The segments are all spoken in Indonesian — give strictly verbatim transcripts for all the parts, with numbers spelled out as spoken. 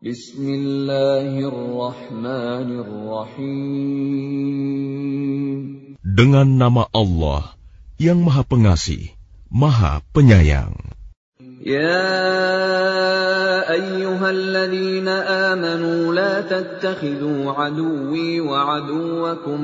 Bismillahirrahmanirrahim. Dengan nama Allah yang Maha Pengasih, Maha Penyayang. يا أيها الذين آمنوا لا تتخذوا عدوي وعدوكم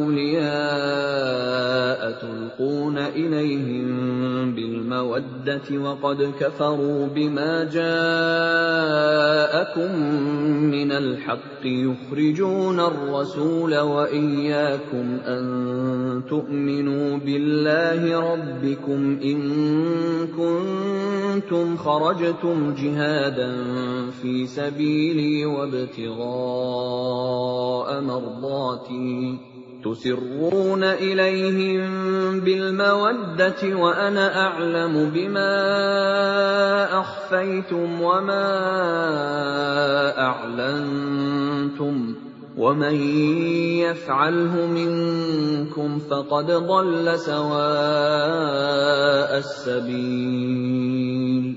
أولياء تلقون إليهم بالمودة وقد كفروا بما جاءكم من الحق يخرجون الرسول وإياكم أن تؤمنوا بالله ربكم إن كنتم خرجتم جهادا في سبيلي وابتغاء مرضاتي تسرون إليهم بالمودة وأنا أعلم بما أخفيتم وما أعلنتم ومن يفعله منكم فقد ضل سواء السبيل.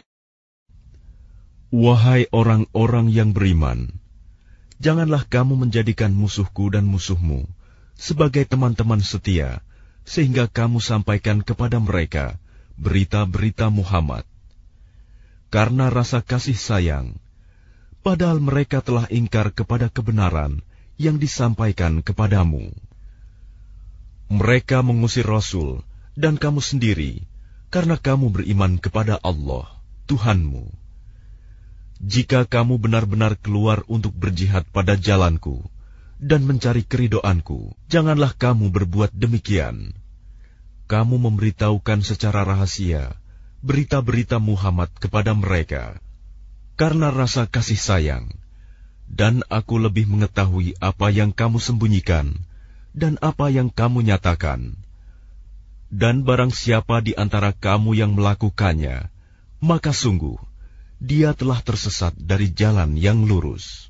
Wahai orang-orang yang beriman, janganlah kamu menjadikan musuhku dan musuhmu sebagai teman-teman setia, sehingga kamu sampaikan kepada mereka berita-berita Muhammad. Karena rasa kasih sayang, padahal mereka telah ingkar kepada kebenaran yang disampaikan kepadamu. Mereka mengusir Rasul dan kamu sendiri, karena kamu beriman kepada Allah, Tuhanmu. Jika kamu benar-benar keluar untuk berjihad pada jalanku dan mencari keridoanku, janganlah kamu berbuat demikian. Kamu memberitahukan secara rahasia berita-berita Muhammad kepada mereka karena rasa kasih sayang, dan aku lebih mengetahui apa yang kamu sembunyikan dan apa yang kamu nyatakan. Dan barang siapa di antara kamu yang melakukannya, maka sungguh dia telah tersesat dari jalan yang lurus.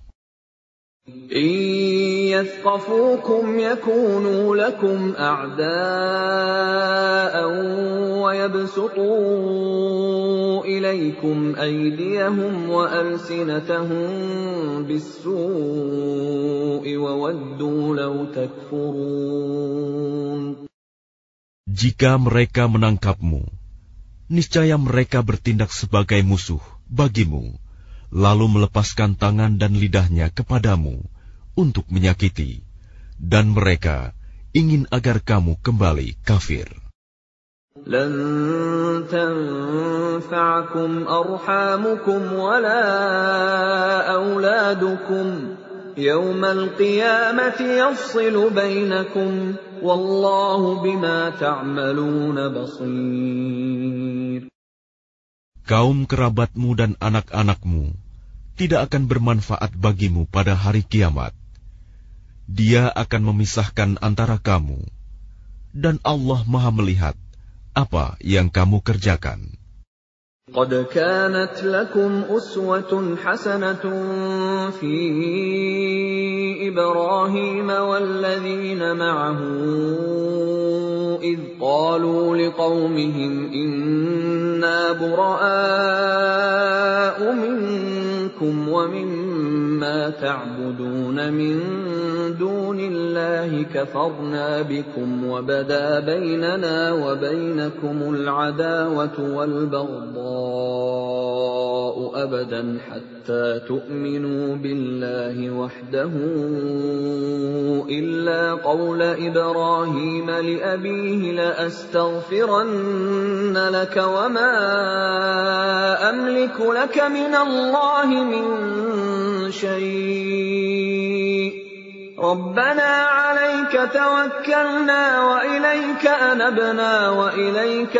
إن يثقفوكم يكونوا لكم أعداء ويبسطوا إليكم أيديهم وألسنتهم بالسوء وودوا لو تكفرون. Jika mereka menangkapmu, niscaya mereka bertindak sebagai musuh bagimu, lalu melepaskan tangan dan lidahnya kepadamu untuk menyakiti, dan mereka ingin agar kamu kembali kafir. لن تنفعكم أرحامكم ولا أولادكم يوم القيامة يفصل بينكم والله بما تعملون بصير. Kaum kerabatmu dan anak-anakmu tidak akan bermanfaat bagimu pada hari kiamat. Dia akan memisahkan antara kamu, dan Allah Maha melihat apa yang kamu kerjakan. قد كانت لكم أسوة حسنة في إبراهيم والذين معه إذ قالوا لقومهم إنا براء منكم ومما تعبدون من دون الله كفرنا بكم وبدا بيننا وبينكم العداوة والبغضاء أبدا حتى تؤمنوا بالله وحده إلا قول إبراهيم لأبيه لأستغفرن لك وما أملك لك من الله من شيء ربنا عليك توكلنا وإليك أنبنا وإليك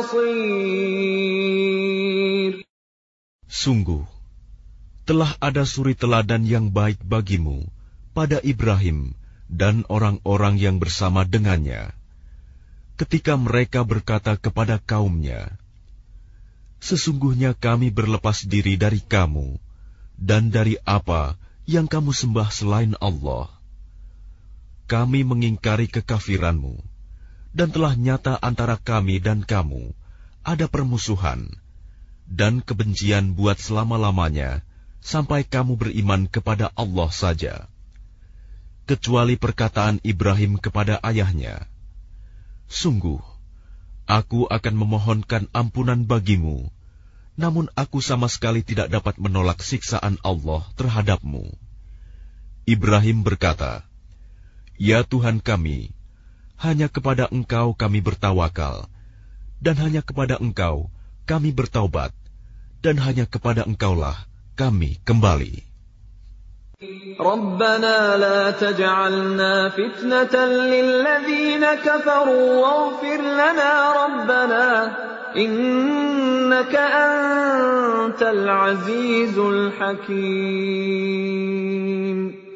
المصير. Sungguh, telah ada suri teladan yang baik bagimu pada Ibrahim dan orang-orang yang bersama dengannya, ketika mereka berkata kepada kaumnya, sesungguhnya kami berlepas diri dari kamu dan dari apa yang kamu sembah selain Allah. Kami mengingkari kekafiranmu, dan telah nyata antara kami dan kamu ada permusuhan dan kebencian buat selama-lamanya sampai kamu beriman kepada Allah saja, kecuali perkataan Ibrahim kepada ayahnya, "Sungguh, aku akan memohonkan ampunan bagimu, namun aku sama sekali tidak dapat menolak siksaan Allah terhadapmu." Ibrahim berkata, "Ya Tuhan kami, hanya kepada Engkau kami bertawakal, dan hanya kepada Engkau kami bertaubat, dan hanya kepada Engkaulah kami kembali." Rabbana la taj'alna fitnatan lilladzina kafaru waghfir lana Rabbana innaka antal azizul hakim.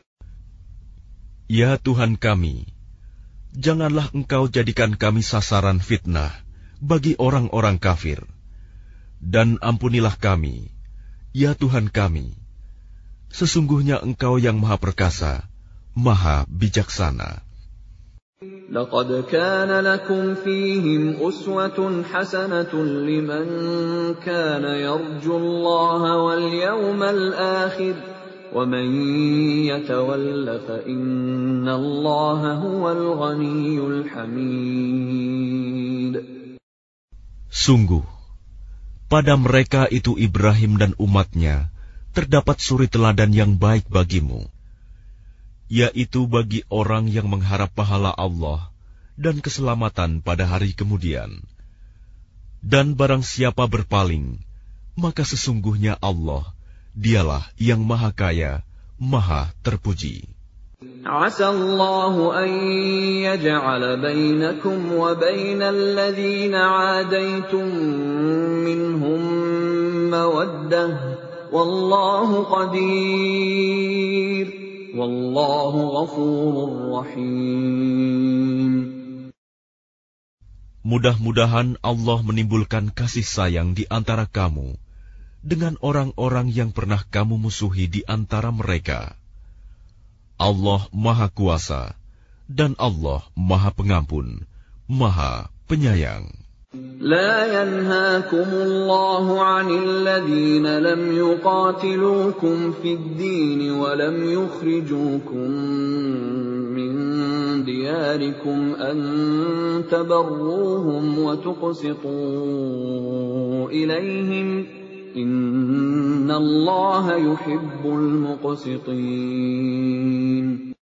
Ya Tuhan kami, janganlah Engkau jadikan kami sasaran fitnah bagi orang-orang kafir, dan ampunilah kami, ya Tuhan kami. Sesungguhnya Engkau yang Maha Perkasa, Maha Bijaksana. لقد كان لكم فيهم أسوة حسنة لمن كان يرجو الله واليوم الآخر ومن يتول فإن الله هو الغني الحميد. Sungguh, pada mereka itu Ibrahim dan umatnya terdapat suri teladan yang baik bagimu, yaitu bagi orang yang mengharap pahala Allah dan keselamatan pada hari kemudian. Dan barang siapa berpaling, maka sesungguhnya Allah, dialah yang maha kaya, maha terpuji. عسى الله أن يجعل بينكم وبين الذين عاديتم منهم مودة والله قدير والله غفور رحيم. Mudah-mudahan Allah menimbulkan kasih sayang di antara kamu dengan orang-orang yang pernah kamu musuhi di antara mereka. Allah Maha Kuasa dan Allah Maha Pengampun, Maha Penyayang. لا ينهاكم الله عن الذين لم يقاتلوكم في الدين ولم يخرجوكم من دياركم أن تبروهم وتقسطوا إليهم إن الله يحب المقسطين.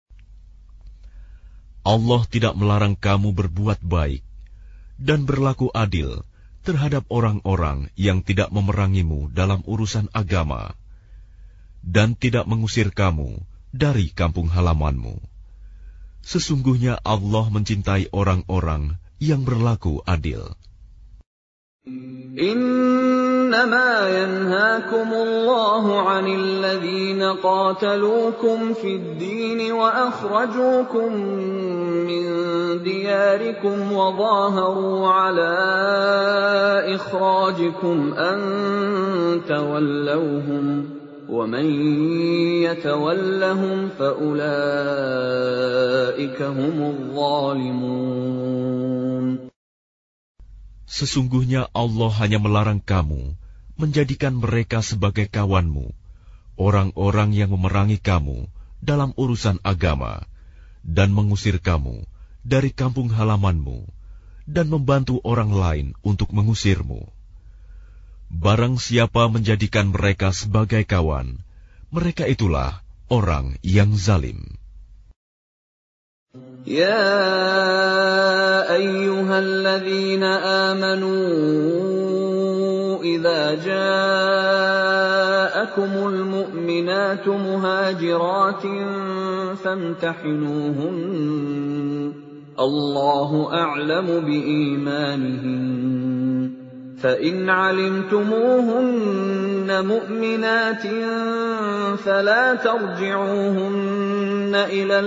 Allah tidak melarang kamu berbuat baik dan berlaku adil terhadap orang-orang yang tidak memerangimu dalam urusan agama, dan tidak mengusir kamu dari kampung halamanmu. Sesungguhnya Allah mencintai orang-orang yang berlaku adil. إنما ينهاكم الله عن الذين قاتلوكم في الدين وأخرجوكم من دياركم وظاهروا على إخراجكم أن تولوهم ومن يتولهم فأولئك هم الظالمون. Sesungguhnya Allah hanya melarang kamu menjadikan mereka sebagai kawanmu, orang-orang yang memerangi kamu dalam urusan agama, dan mengusir kamu dari kampung halamanmu, dan membantu orang lain untuk mengusirmu. Barang siapa menjadikan mereka sebagai kawan, mereka itulah orang yang zalim. يا أيها الذين آمنوا إذا جاءكم المؤمنات مهاجرات فامتحنوهن الله أعلم بإيمانهن فإن علمتموهن مؤمنات فلا ترجعوهن إلى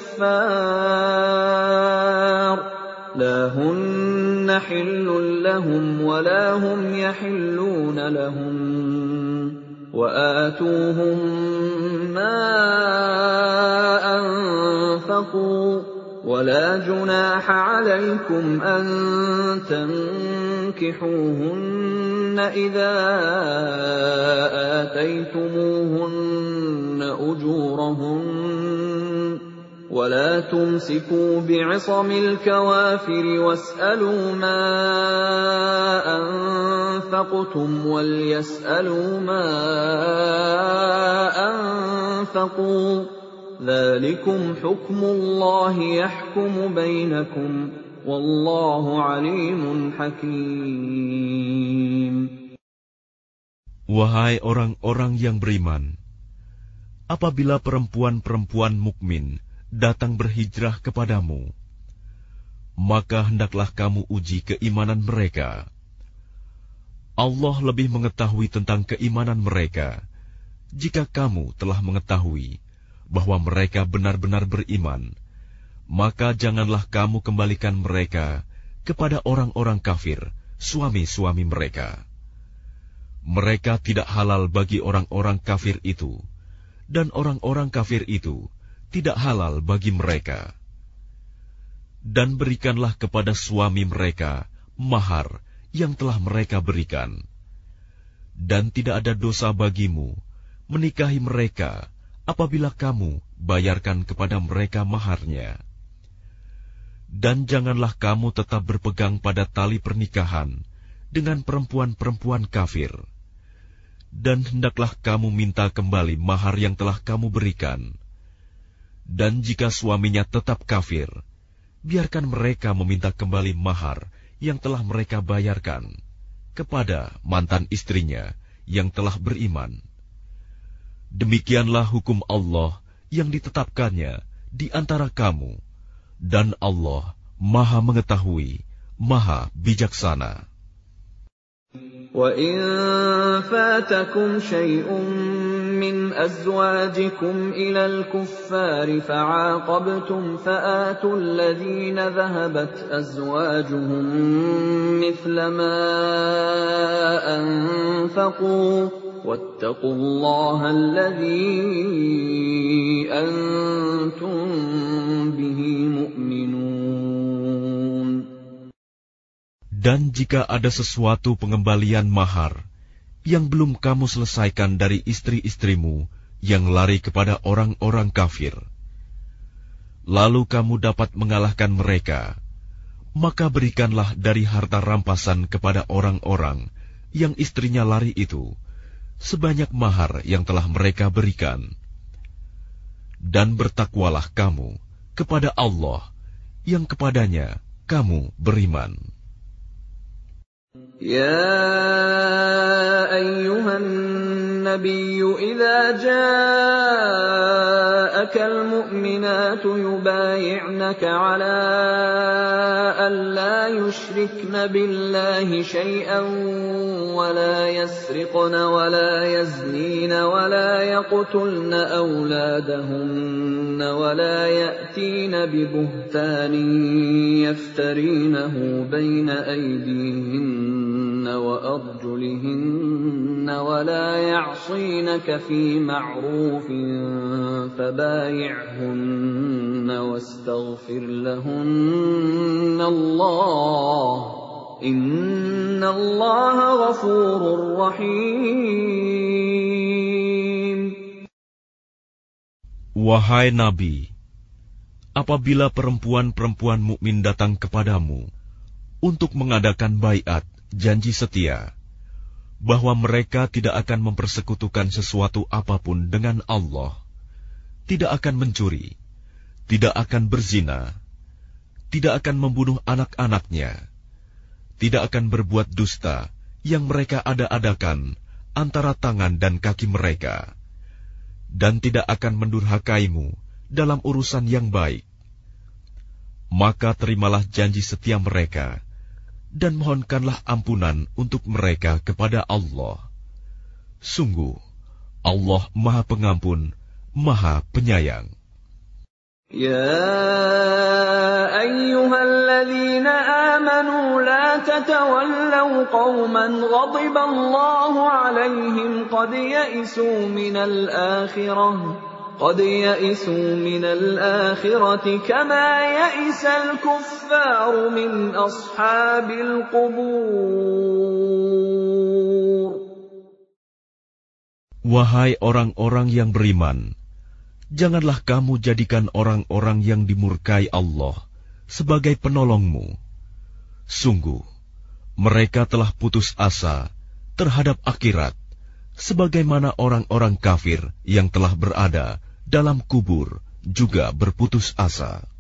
الكفار لا هن حل لهم ولا هم يحلون لهم وآتوهم ما أنفقوا ولا جناح عليكم أن تنكحوهن إذا آتيتموهن أجورهن ولا تمسكوا بعصم الكوافر واسألوا ما أنفقتم وليسألوا ما أنفقوا ذلكم حكم الله يحكم بينكم والله عليم حكيم. Wahai orang-orang yang beriman, apabila perempuan-perempuan mukmin datang berhijrah kepadamu, maka hendaklah kamu uji keimanan mereka. Allah lebih mengetahui tentang keimanan mereka jika kamu telah mengetahui bahwa mereka benar-benar beriman, maka janganlah kamu kembalikan mereka kepada orang-orang kafir, suami-suami mereka. Mereka tidak halal bagi orang-orang kafir itu, dan orang-orang kafir itu tidak halal bagi mereka. Dan berikanlah kepada suami mereka mahar yang telah mereka berikan. Dan tidak ada dosa bagimu menikahi mereka apabila kamu bayarkan kepada mereka maharnya. Dan janganlah kamu tetap berpegang pada tali pernikahan dengan perempuan-perempuan kafir. Dan hendaklah kamu minta kembali mahar yang telah kamu berikan. Dan jika suaminya tetap kafir, biarkan mereka meminta kembali mahar yang telah mereka bayarkan kepada mantan istrinya yang telah beriman. Demikianlah hukum Allah yang ditetapkannya di antara kamu, dan Allah Maha Mengetahui, Maha Bijaksana. وَإِن فَاتَكُمْ شَيْءٌ مِّنْ أَزْوَاجِكُمْ إِلَى الْكُفَّارِ فَعَاقَبْتُمْ فَآتُوا الَّذِينَ ذَهَبَتْ أَزْوَاجُهُم مِّثْلَ مَا أَنفَقُوا وَاتَّقُوا اللَّهَ الَّذِي أَنتُم بِهِ مُؤْمِنُونَ. Dan jika ada sesuatu pengembalian mahar yang belum kamu selesaikan dari istri-istrimu yang lari kepada orang-orang kafir, lalu kamu dapat mengalahkan mereka, maka berikanlah dari harta rampasan kepada orang-orang yang istrinya lari itu sebanyak mahar yang telah mereka berikan. Dan bertakwalah kamu kepada Allah yang kepadanya kamu beriman. يا أيها النبي إذا جاءك المؤمنات يبايعنك على أن لا يشركن بالله شيئا ولا يسرقن ولا يزنين ولا يقتلن أولادهن ولا يأتين ببهتان يفترينه بين أيديهن وأرجلهن ولا يعصينك في معروف فبايعهن واستغفر لهن الله إن الله غفور رحيم. Wahai Nabi, apabila perempuan-perempuan mukmin datang kepadamu untuk mengadakan baiat, janji setia, bahwa mereka tidak akan mempersekutukan sesuatu apapun dengan Allah, tidak akan mencuri, tidak akan berzina, tidak akan membunuh anak-anaknya, tidak akan berbuat dusta yang mereka ada-adakan antara tangan dan kaki mereka, dan tidak akan mendurhakaimu dalam urusan yang baik, maka terimalah janji setia mereka, dan mohonkanlah ampunan untuk mereka kepada Allah. Sungguh, Allah Maha Pengampun, Maha Penyayang. يا أيها الذين آمنوا لا تتولوا قوما غضب الله عليهم قد يئسوا من الآخرة قد يئسوا من الآخرة كما يئس الكفار من أصحاب القبور. Wahai orang-orang yang beriman, janganlah kamu jadikan orang-orang yang dimurkai Allah sebagai penolongmu. Sungguh, mereka telah putus asa terhadap akhirat, sebagaimana orang-orang kafir yang telah berada dalam kubur juga berputus asa.